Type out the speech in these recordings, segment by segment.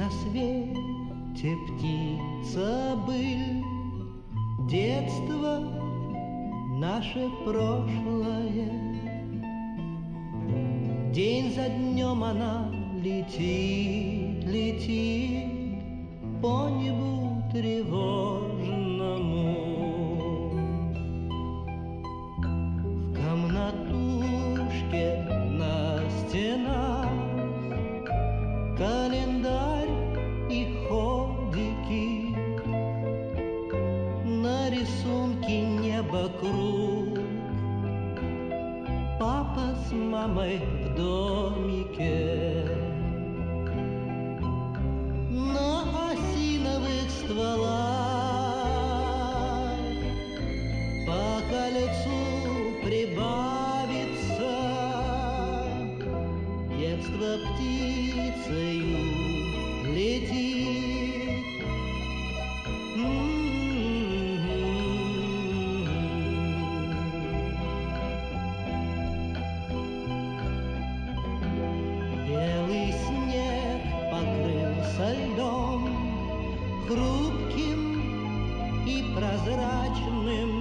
на свете птица быль, детство наше прошлое. День за днем она летит, летит по небу тревожному. В комнатушке на стенах календарь и ходики, на рисунке небо круг, папа с мамой в домике. На осиновых стволах по колецу прибавится, детство птицею летит. Белый снег покрылся льдом, хрупким и прозрачным.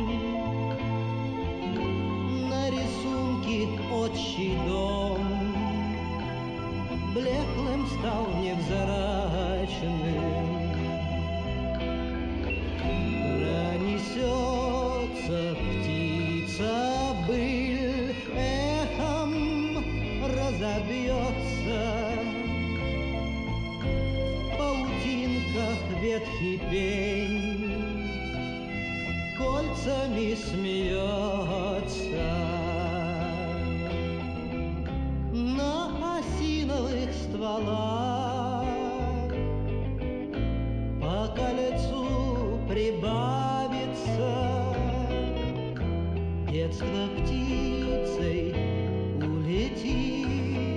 На рисунке отчий дом блеклым стал невзрачным. Пронесется птица быль, эхом разобьется в паутинках ветхий пень, кольцами смеется. На осиновых стволах по колецу прибавится, детство птицей улетит.